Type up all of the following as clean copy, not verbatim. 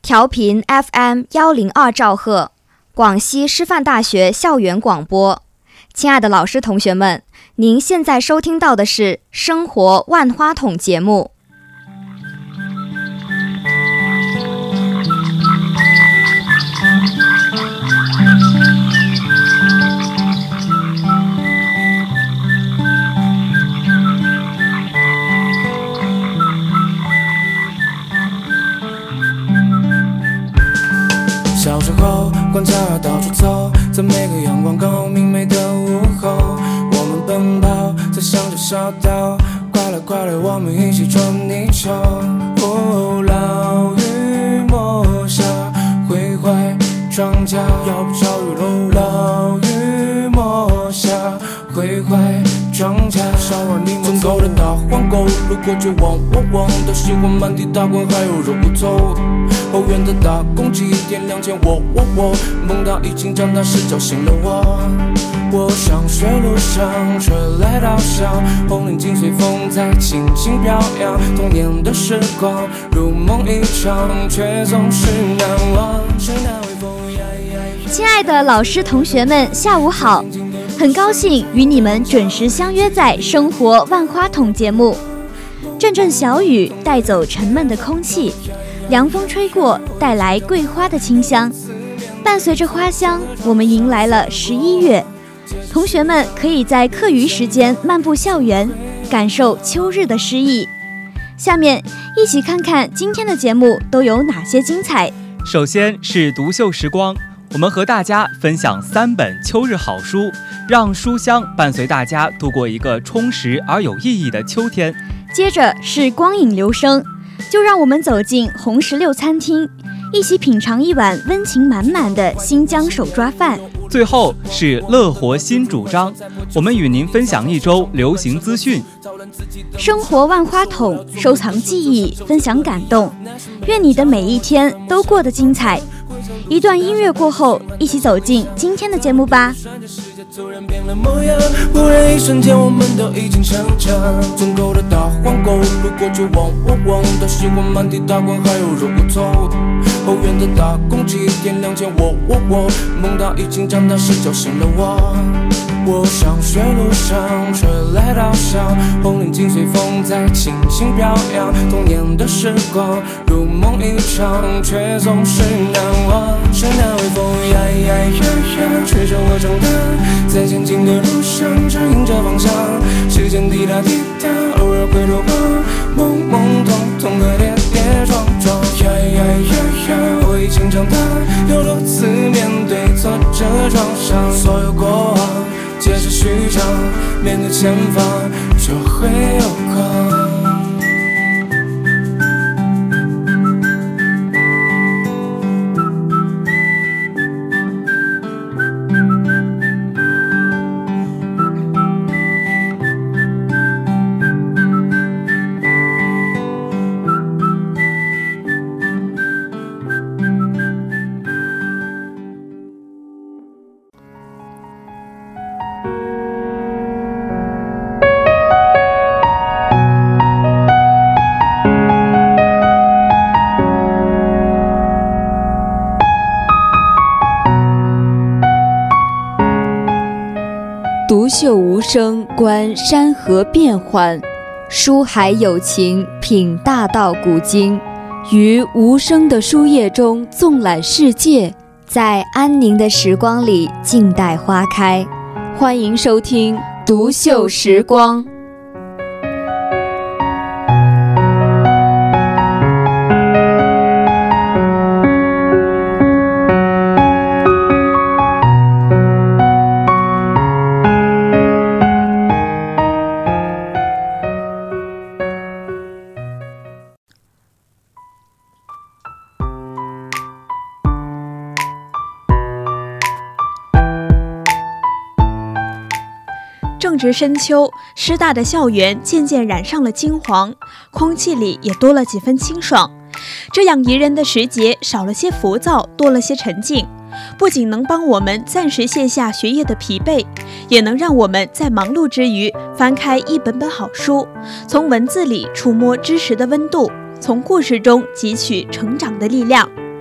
调频 FM102兆赫，广西师范大学校园广播。亲爱的老师同学们，您现在收听到的是生活万花筒节目。 小时候观察到处走，在每个阳光够明媚的午后，我们奔跑在乡间小道，快来快来，我们一起捉泥鳅。老雨抹下毁坏庄稼，要不着雨喽。老雨抹下毁坏庄稼，烧完柠檬走的大黄狗，路过就汪汪汪，都喜欢满地打滚还有肉骨头。后院的大公鸡点亮前我梦到已经长大时叫醒了我。我上学路上吹来稻香，红领巾随风在轻轻飘扬，童年的时光如梦一场，却总是难忘。 亲爱的老师同学们，下午好，很高兴与你们准时相约在生活万花筒节目。阵阵小雨带走沉闷的空气，凉风吹过，带来桂花的清香。伴随着花香，我们迎来了11月。同学们可以在课余时间漫步校园，感受秋日的诗意。下面一起看看今天的节目都有哪些精彩。 首先是读秀时光，我们和大家分享3本秋日好书，让书香伴随大家度过一个充实而有意义的秋天。 接着是光影留声，就让我们走进红石榴餐厅，一起品尝一碗温情满满的新疆手抓饭。 最后是乐活新主张，我们与您分享一周流行资讯。 生活万花筒，收藏记忆，分享感动，愿你的每一天都过得精彩。一段音乐过后，一起走进今天的节目吧。 突然变了模样，忽然一瞬间我们都已经成长。村口的大黄狗，路过就汪汪汪，都喜欢满地打滚还有肉骨头。后院的大公鸡点亮前我梦到已经长大时叫醒了我。我上学路上吹来稻香，红领巾随风在轻轻飘扬，童年的时光如梦一场，却总是难忘。是那微风呀呀呀呀，吹着我长大，在前进的路上指引着方向，时间滴答滴答，偶尔回头望，懵懵懂懂的跌跌撞撞。呀呀呀呀，我已经长大，有多次面对挫折创伤，所有过往皆是虚张，面对前方就会有光。 独秀无声，观山河变幻；书海有情，品大道古今。于无声的书页中纵览世界，在安宁的时光里静待花开。欢迎收听独秀时光。 正值深秋，师大的校园渐渐染上了金黄，空气里也多了几分清爽。这样宜人的时节，少了些浮躁，多了些沉静，不仅能帮我们暂时卸下学业的疲惫，也能让我们在忙碌之余翻开一本本好书，从文字里触摸知识的温度，从故事中汲取成长的力量。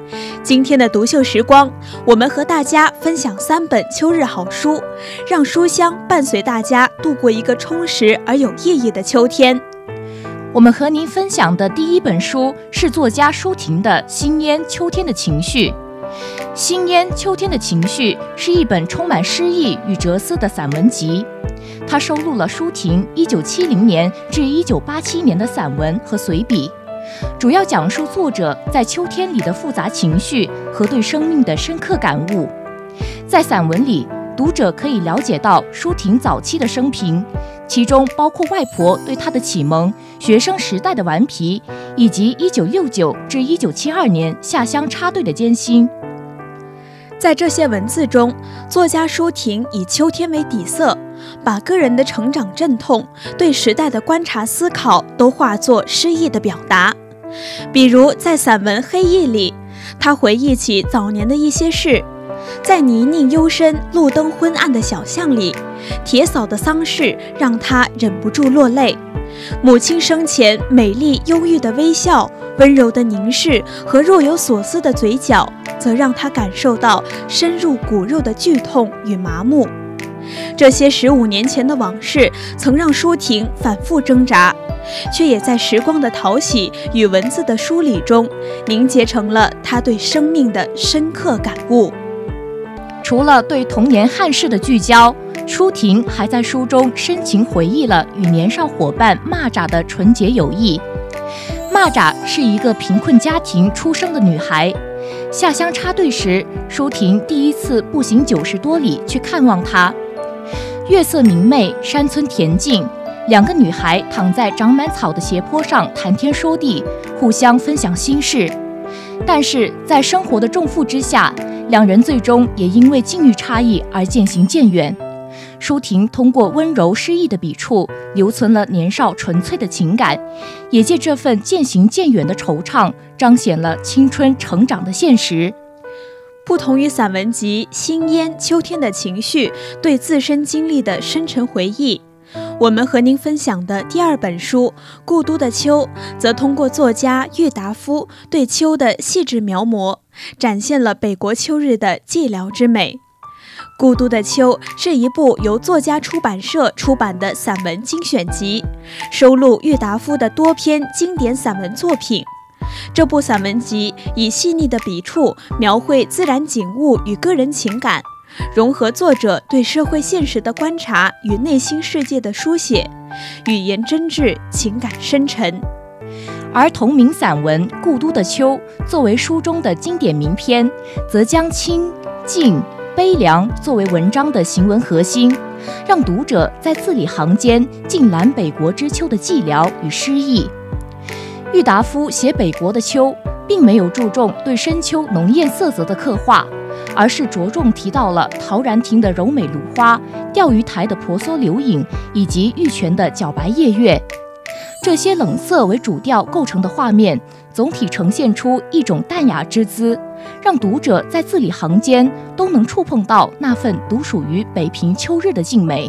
今天的读秀时光，我们和大家分享3本秋日好书，让书香伴随大家度过一个充实而有意义的秋天。 我们和您分享的第1本书是作家舒婷的《新烟秋天的情绪》。《新烟秋天的情绪》是一本充满诗意与哲思的散文集，它收录了舒婷1970年至1987年的散文和随笔，主要讲述作者在秋天里的复杂情绪和对生命的深刻感悟。在散文里，读者可以了解到舒婷早期的生平，其中包括外婆对她的启蒙、学生时代的顽皮，以及1969至1972年下乡插队的艰辛。 在这些文字中，作家舒婷以秋天为底色，把个人的成长阵痛、对时代的观察思考都化作诗意的表达。比如在散文《黑夜》里，他回忆起早年的一些事，在泥泞幽深、路灯昏暗的小巷里，铁嫂的丧事让他忍不住落泪。母亲生前美丽忧郁的微笑、温柔的凝视和若有所思的嘴角，则让他感受到深入骨肉的剧痛与麻木。这些15年前的往事曾让舒婷反复挣扎，却也在时光的淘洗与文字的梳理中凝结成了他对生命的深刻感悟。 除了对童年憾事的聚焦，舒婷还在书中深情回忆了与年少伙伴蚂蚱的纯洁友谊。蚂蚱是一个贫困家庭出生的女孩，下乡插队时，舒婷第一次步行90多里去看望她。月色明媚，山村恬静，2个女孩躺在长满草的斜坡上谈天说地，互相分享心事。但是在生活的重负之下，2人最终也因为境遇差异而渐行渐远。舒婷通过温柔诗意的笔触，留存了年少纯粹的情感，也借这份渐行渐远的惆怅，彰显了青春成长的现实。 不同于散文集《新烟秋天的情绪》对自身经历的深沉回忆，我们和您分享的第2本书《故都的秋》，则通过作家郁达夫对秋的细致描摹，展现了北国秋日的寂寥之美。《故都的秋》是一部由作家出版社出版的散文精选集，收录郁达夫的多篇经典散文作品。这部散文集以细腻的笔触描绘自然景物与个人情感，融合作者对社会现实的观察与内心世界的书写，语言真挚，情感深沉。 而同名散文《故都的秋》作为书中的经典名篇，则将清、静、悲凉作为文章的行文核心，让读者在字里行间尽览北国之秋的寂寥与诗意。郁达夫写北国的秋，并没有注重对深秋浓艳色泽的刻画，而是着重提到了陶然亭的柔美芦花、钓鱼台的婆娑流影，以及玉泉的皎白夜月。这些冷色为主调构成的画面，总体呈现出一种淡雅之姿，让读者在字里行间都能触碰到那份独属于北平秋日的静美。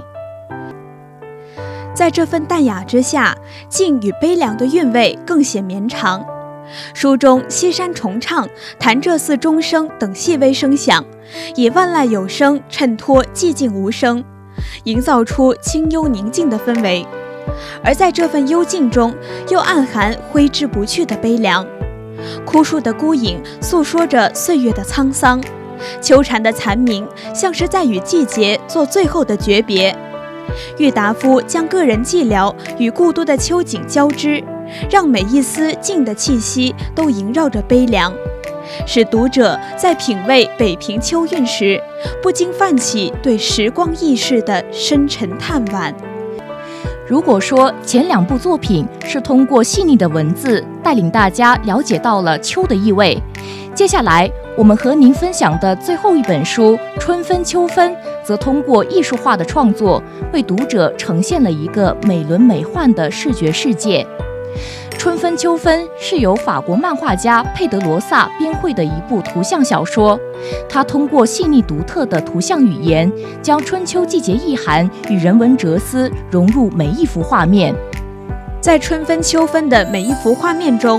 在这份淡雅之下，静与悲凉的韵味更显绵长。书中西山重唱、潭柘寺钟声等细微声响，以万籁有声衬托寂静无声，营造出清幽宁静的氛围。而在这份幽静中，又暗含挥之不去的悲凉。枯树的孤影诉说着岁月的沧桑，秋蝉的蝉鸣像是在与季节做最后的诀别。郁达夫将个人寂寥与故都的秋景交织，让每一丝静的气息都萦绕着悲凉，使读者在品味北平秋韵时，不禁泛起对时光易逝的深沉叹惋。 如果说前2部作品是通过细腻的文字带领大家了解到了秋的意味，接下来我们和您分享的最后一本书《春分秋分》，则通过艺术化的创作，为读者呈现了一个美轮美奂的视觉世界。《春分秋分》是由法国漫画家佩德罗萨编绘的一部图像小说，它通过细腻独特的图像语言，将春秋季节意涵与人文哲思融入每一幅画面。 在春分秋分的每一幅画面中，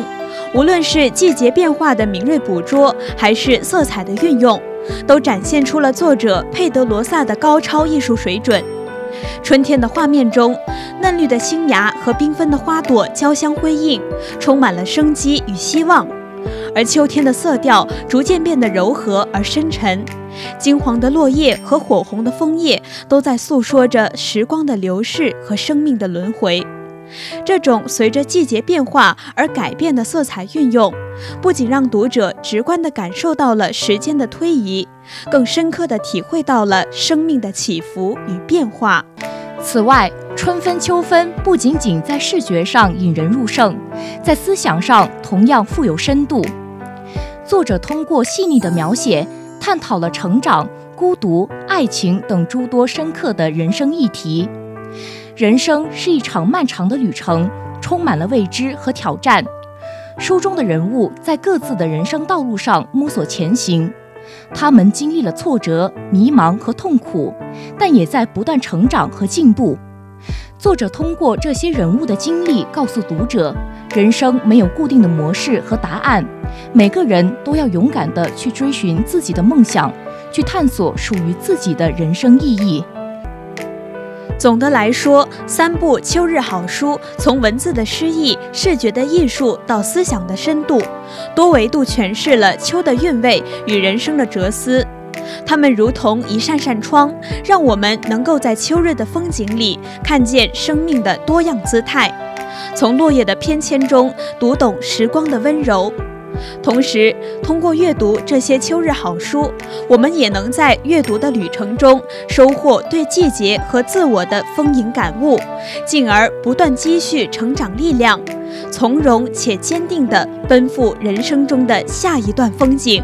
无论是季节变化的敏锐捕捉，还是色彩的运用，都展现出了作者佩德罗萨的高超艺术水准。春天的画面中，嫩绿的新芽和缤纷的花朵交相辉映，充满了生机与希望。而秋天的色调逐渐变得柔和而深沉，金黄的落叶和火红的枫叶都在诉说着时光的流逝和生命的轮回。这种随着季节变化而改变的色彩运用，不仅让读者直观地感受到了时间的推移，更深刻地体会到了生命的起伏与变化。 此外，春分秋分不仅仅在视觉上引人入胜，在思想上同样富有深度。作者通过细腻的描写，探讨了成长、孤独、爱情等诸多深刻的人生议题。人生是一场漫长的旅程，充满了未知和挑战。书中的人物在各自的人生道路上摸索前行，他们经历了挫折、迷茫和痛苦，但也在不断成长和进步。作者通过这些人物的经历告诉读者，人生没有固定的模式和答案，每个人都要勇敢地去追寻自己的梦想，去探索属于自己的人生意义。 总的来说，3部秋日好书从文字的诗意、视觉的艺术到思想的深度，多维度诠释了秋的韵味与人生的哲思。它们如同一扇扇窗，让我们能够在秋日的风景里看见生命的多样姿态，从落叶的翩跹中读懂时光的温柔。同时，通过阅读这些秋日好书，我们也能在阅读的旅程中收获对季节和自我的丰盈感悟，进而不断积蓄成长力量，从容且坚定地奔赴人生中的下一段风景。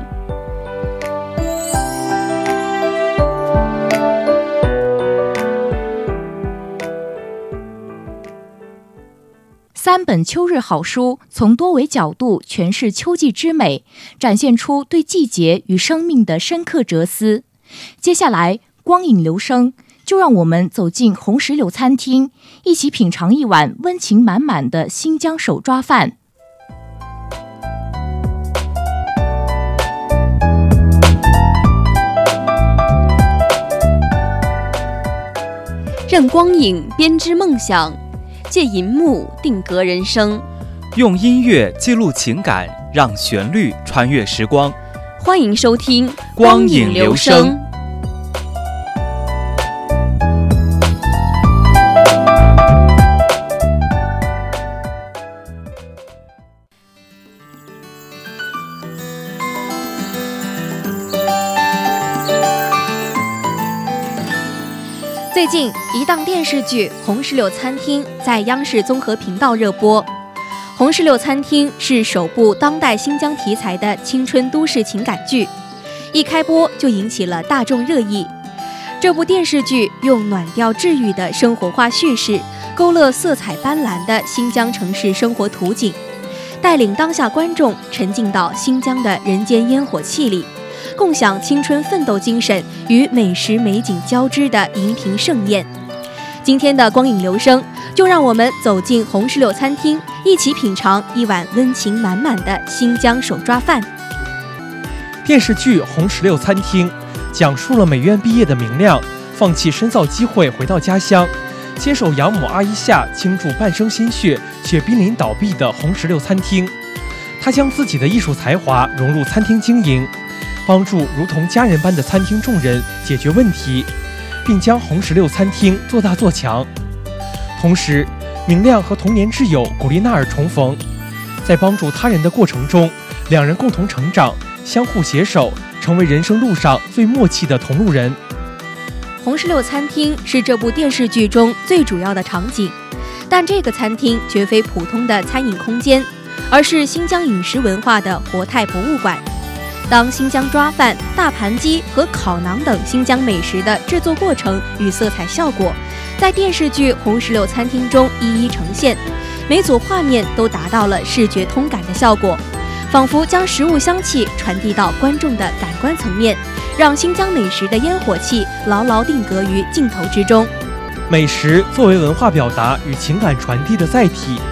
3本秋日好书从多维角度诠释秋季之美，展现出对季节与生命的深刻哲思。接下来，光影流声，就让我们走进红石榴餐厅，一起品尝一碗温情满满的新疆手抓饭。 任光影编织梦想，借银幕定格人生， 用音乐记录情感，让旋律穿越时光。 欢迎收听光影流声。 最近，一档电视剧《红石榴餐厅》在央视综合频道热播。《红石榴餐厅》是首部当代新疆题材的青春都市情感剧，一开播就引起了大众热议。这部电视剧用暖调治愈的生活化叙事，勾勒色彩斑斓的新疆城市生活图景，带领当下观众沉浸到新疆的人间烟火气里，共享青春奋斗精神与美食美景交织的荧屏盛宴。今天的光影流声，就让我们走进红石榴餐厅，一起品尝一碗温情满满的新疆手抓饭。 电视剧《红石榴餐厅》讲述了美院毕业的明亮放弃深造机会回到家乡，接受养母阿依夏倾注半生心血却濒临倒闭的红石榴餐厅。他将自己的艺术才华融入餐厅经营，帮助如同家人般的餐厅众人解决问题，并将红石榴餐厅做大做强。同时，明亮和童年挚友古丽娜尔重逢，在帮助他人的过程中，两人共同成长，相互携手，成为人生路上最默契的同路人。 红石榴餐厅是这部电视剧中最主要的场景，但这个餐厅绝非普通的餐饮空间，而是新疆饮食文化的活态博物馆。当新疆抓饭、大盘鸡和烤馕等新疆美食的制作过程与色彩效果，在电视剧《红石榴餐厅》中一一呈现，每组画面都达到了视觉通感的效果，仿佛将食物香气传递到观众的感官层面，让新疆美食的烟火气牢牢定格于镜头之中。 美食作为文化表达与情感传递的载体，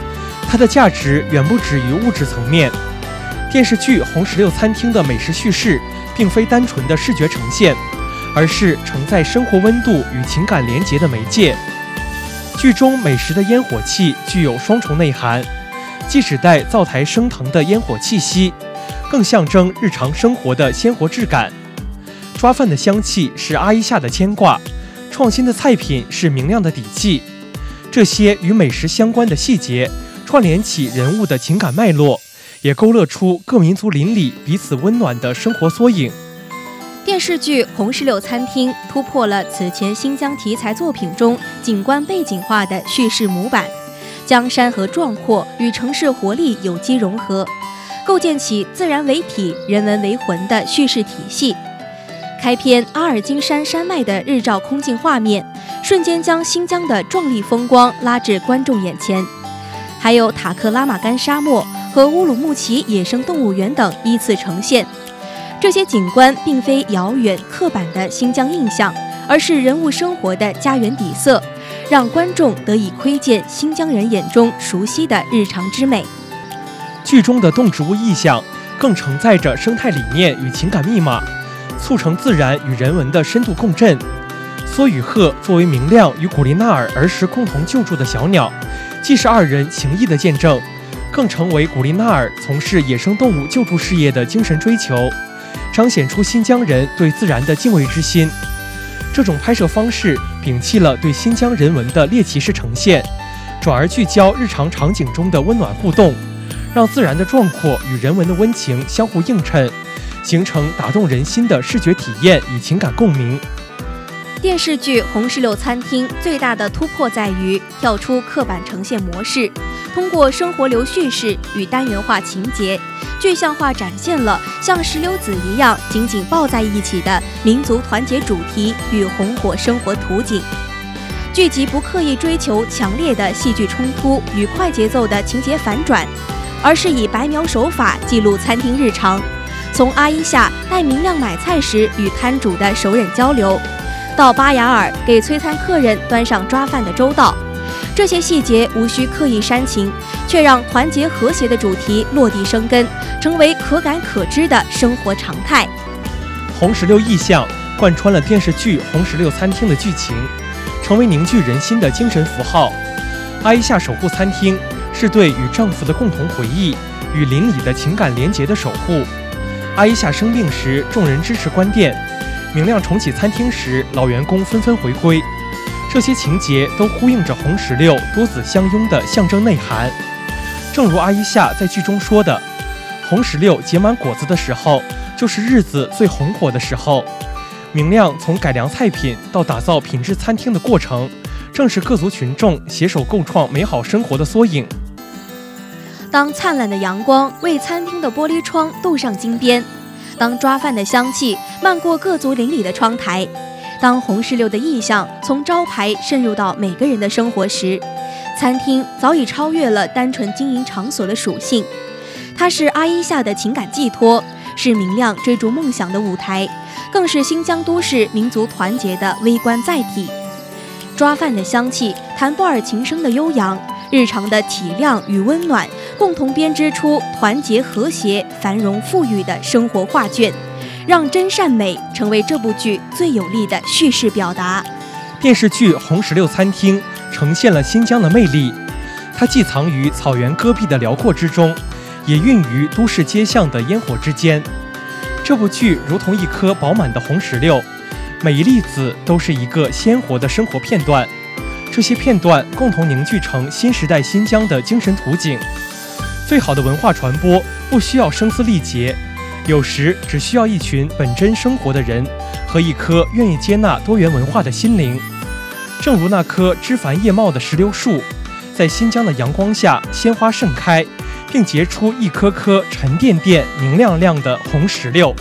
它的价值远不止于物质层面。电视剧《红石榴餐厅》的美食叙事并非单纯的视觉呈现，而是承载生活温度与情感连结的媒介。剧中美食的烟火气具有双重内涵，既指代灶台升腾的烟火气息，更象征日常生活的鲜活质感。抓饭的香气是阿依夏的牵挂，创新的菜品是明亮的底气。这些与美食相关的细节串联起人物的情感脉络，也勾勒出各民族邻里彼此温暖的生活缩影。 电视剧《红石榴餐厅》突破了此前新疆题材作品中景观背景化的叙事模板，将山河壮阔与城市活力有机融合，构建起自然为体、人文为魂的叙事体系。开篇阿尔金山山脉的日照空镜画面，瞬间将新疆的壮丽风光拉至观众眼前，还有塔克拉玛干沙漠和乌鲁木齐野生动物园等依次呈现。这些景观并非遥远刻板的新疆印象，而是人物生活的家园底色，让观众得以窥见新疆人眼中熟悉的日常之美。 剧中的动植物意象更承载着生态理念与情感密码，促成自然与人文的深度共振。梭与鹤作为明亮与古力娜尔儿时共同救助的小鸟，既是二人情谊的见证，更成为古力娜尔从事野生动物救助事业的精神追求，彰显出新疆人对自然的敬畏之心。这种拍摄方式摒弃了对新疆人文的猎奇式呈现，转而聚焦日常场景中的温暖互动，让自然的壮阔与人文的温情相互映衬，形成打动人心的视觉体验与情感共鸣。 电视剧《红石榴餐厅》最大的突破在于跳出刻板呈现模式，通过生活流叙事与单元化情节，具象化展现了像石榴籽一样紧紧抱在一起的民族团结主题与红火生活图景。剧集不刻意追求强烈的戏剧冲突与快节奏的情节反转，而是以白描手法记录餐厅日常，从阿依夏带明亮买菜时与摊主的熟稔交流，到巴雅尔给催餐客人端上抓饭的周到，这些细节无需刻意煽情，却让团结和谐的主题落地生根，成为可感可知的生活常态。 红石榴意象贯穿了电视剧《红石榴餐厅》的剧情，成为凝聚人心的精神符号。阿依夏守护餐厅是对与丈夫的共同回忆与邻里的情感连结的守护。阿依夏生病时，众人支持关店；明亮重启餐厅时，老员工纷纷回归。这些情节都呼应着红石榴多子相拥的象征内涵。正如阿依夏在剧中说的，红石榴结满果子的时候，就是日子最红火的时候。明亮从改良菜品到打造品质餐厅的过程，正是各族群众携手构创美好生活的缩影。 当灿烂的阳光为餐厅的玻璃窗镀上金边，当抓饭的香气漫过各族邻里的窗台，当红石榴的意象从招牌渗入到每个人的生活时，餐厅早已超越了单纯经营场所的属性。它是阿依夏的情感寄托，是明亮追逐梦想的舞台，更是新疆都市民族团结的微观载体。抓饭的香气，弹波尔琴声的悠扬，日常的体谅与温暖，共同编织出团结和谐、繁荣富裕的生活画卷，让真善美成为这部剧最有力的叙事表达。 电视剧《红石榴餐厅》呈现了新疆的魅力，它既藏于草原戈壁的辽阔之中，也蕴于都市街巷的烟火之间。这部剧如同一颗饱满的红石榴，每一粒籽都是一个鲜活的生活片段，这些片段共同凝聚成新时代新疆的精神图景。最好的文化传播不需要声嘶力竭，有时只需要一群本真生活的人和一颗愿意接纳多元文化的心灵。正如那棵枝繁叶茂的石榴树，在新疆的阳光下鲜花盛开，并结出一颗颗沉甸甸、明亮亮的红石榴。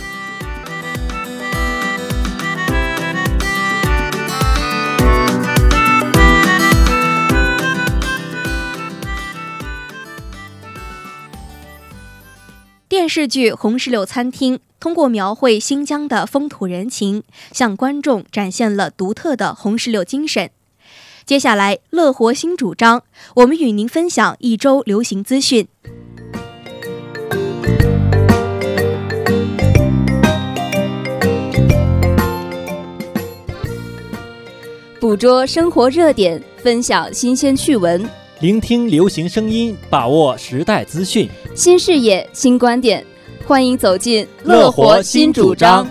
电视剧《红石榴餐厅》通过描绘新疆的风土人情，向观众展现了独特的红石榴精神。 接下来乐活新主张，我们与您分享一周流行资讯。 捕捉生活热点，分享新鲜趣闻， 聆听流行声音，把握时代资讯， 新视野，新观点，欢迎走进乐活新主张。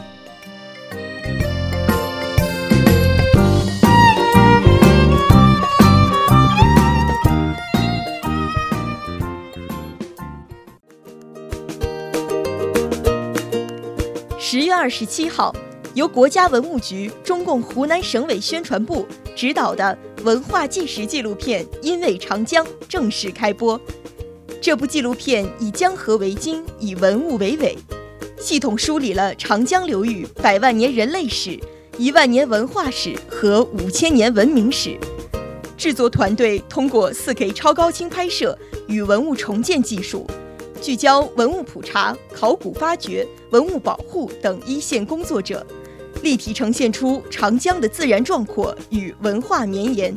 10月27号，由国家文物局、中共湖南省委宣传部指导的文化纪实纪录片《因为长江》正式开播。这部纪录片以江河为襟，以文物为纬，系统梳理了长江流域100万年人类史、1万年文化史和5000年文明史。制作团队通过 4K 超高清拍摄与文物重建技术，聚焦文物普查、考古发掘、文物保护等一线工作者，立体呈现出长江的自然壮阔与文化绵延。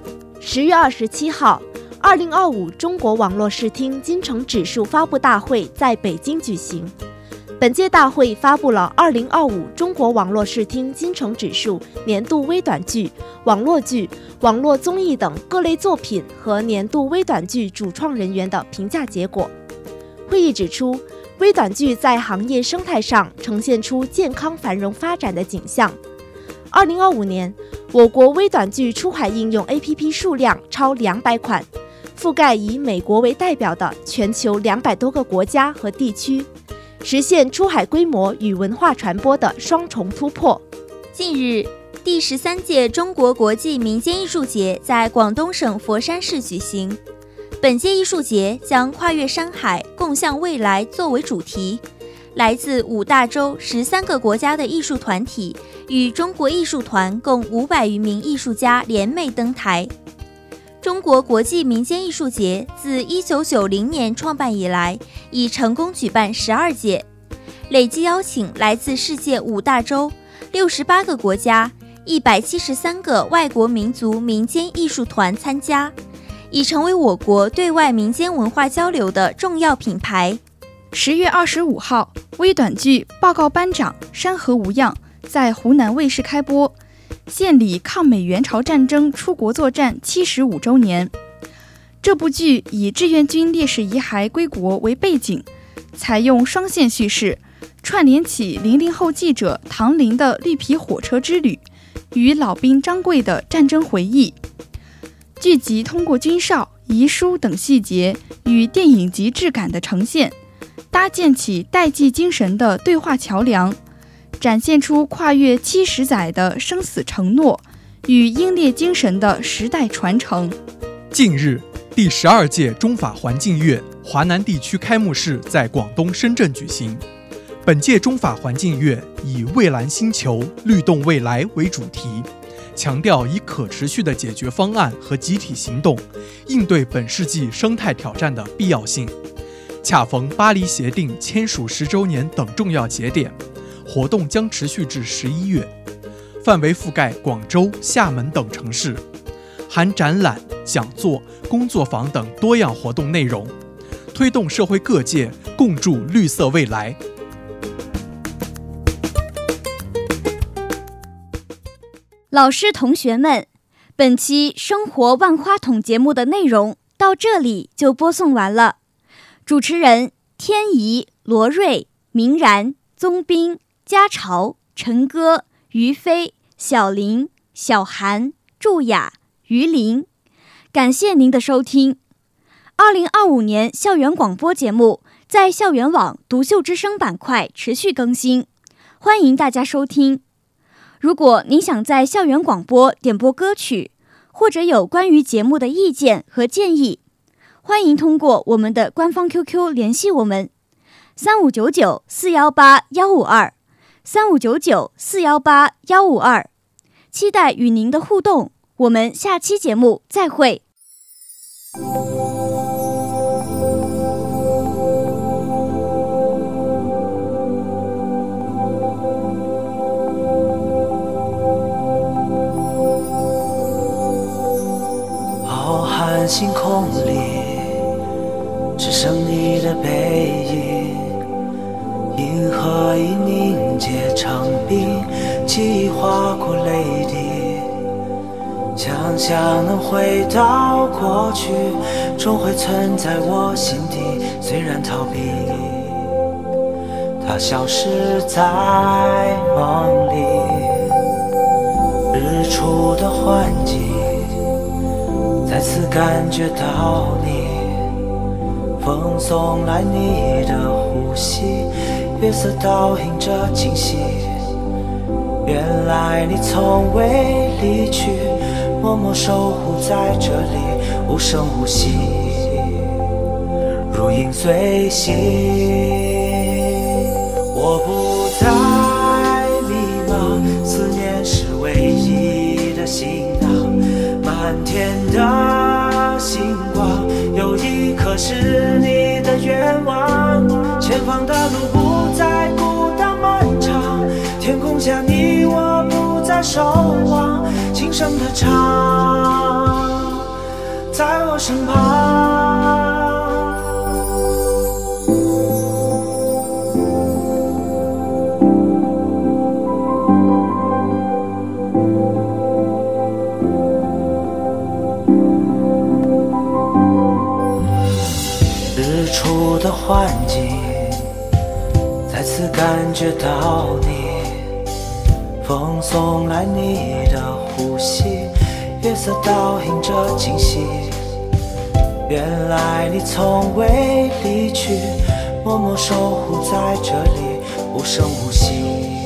10月27号，2025中国网络视听金城指数发布大会在北京举行。本届大会发布了2025中国网络视听金城指数年度微短剧、网络剧、网络综艺等各类作品和年度微短剧主创人员的评价结果。会议指出，微短剧在行业生态上呈现出健康繁荣发展的景象。2025年，我国微短剧出海应用 APP 数量超200款，覆盖以美国为代表的全球200多个国家和地区，实现出海规模与文化传播的双重突破。 近日，第13届中国国际民间艺术节在广东省佛山市举行。本届艺术节将跨越山海，共向未来作为主题，来自5大洲13个国家的艺术团体与中国艺术团共500余名艺术家联袂登台。中国国际民间艺术节自1990年创办以来，已成功举办12届，累计邀请来自世界5大洲68个国家173个外国民族民间艺术团参加，已成为我国对外民间文化交流的重要品牌。 10月25号，微短剧《报告班长山河无恙》在湖南卫视开播，献礼抗美援朝战争出国作战75周年。这部剧以志愿军烈士遗骸归国为背景，采用双线叙事，串联起00后记者唐玲的绿皮火车之旅与老兵张贵的战争回忆。剧集通过军哨、遗书等细节与电影级质感的呈现，搭建起代际精神的对话桥梁，展现出跨越70载的生死承诺与英烈精神的时代传承。 近日，第12届中法环境月华南地区开幕式在广东深圳举行。本届中法环境月以蔚蓝星球、律动未来为主题，强调以可持续的解决方案和集体行动，应对本世纪生态挑战的必要性。恰逢巴黎协定签署10周年等重要节点，活动将持续至11月，范围覆盖广州、厦门等城市，含展览、讲座、工作坊等多样活动内容，推动社会各界共筑绿色未来。 老师同学们，本期生活万花筒节目的内容到这里就播送完了。主持人天怡、罗瑞、明然、宗斌、家潮、陈歌、于飞、小林、小韩、祝雅、于林，感谢您的收听。2025年校园广播节目在校园网独秀之声板块持续更新，欢迎大家收听。如果您想在校园广播点播歌曲，或者有关于节目的意见和建议，欢迎通过我们的官方 QQ 联系我们，3599418152 3599418152，期待与您的互动。我们下期节目再会。 结长冰，记忆划过泪滴，想象能回到过去，终会存在我心底。虽然逃避，它消失在梦里。日出的幻境，再次感觉到你，风送来你的呼吸，月色倒映着惊喜。原来你从未离去，默默守护在这里，无声无息，如影随形。我不再迷茫，思念是唯一的行囊，满天的星光，有一颗是你的愿望。前方的路不再孤单漫长，天空下你我不再守望，轻声的唱，在我身旁。日出的幻境，再次感觉到你，风送来你的呼吸，月色倒映着惊喜。原来你从未离去，默默守护在这里，无声无息，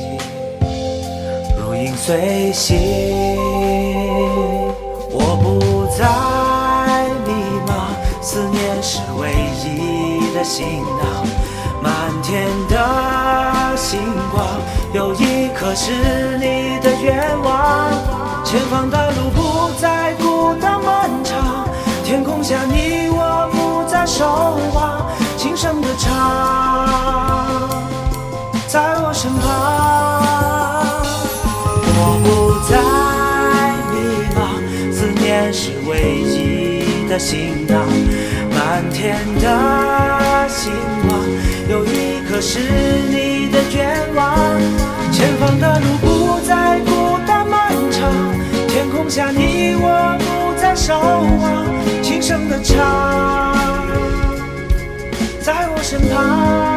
如影随形。我不再迷茫，思念是唯一的行囊，满天的星光，有一颗是你的愿望。前方的路不再孤单漫长，天空下你我不再守望，轻声的唱，在我身旁。我不再迷茫，思念是唯一的行囊，满天的星光，有一颗是你的愿望。前方的路不再孤单漫长，天空下你我不再守望，轻声的唱，在我身旁。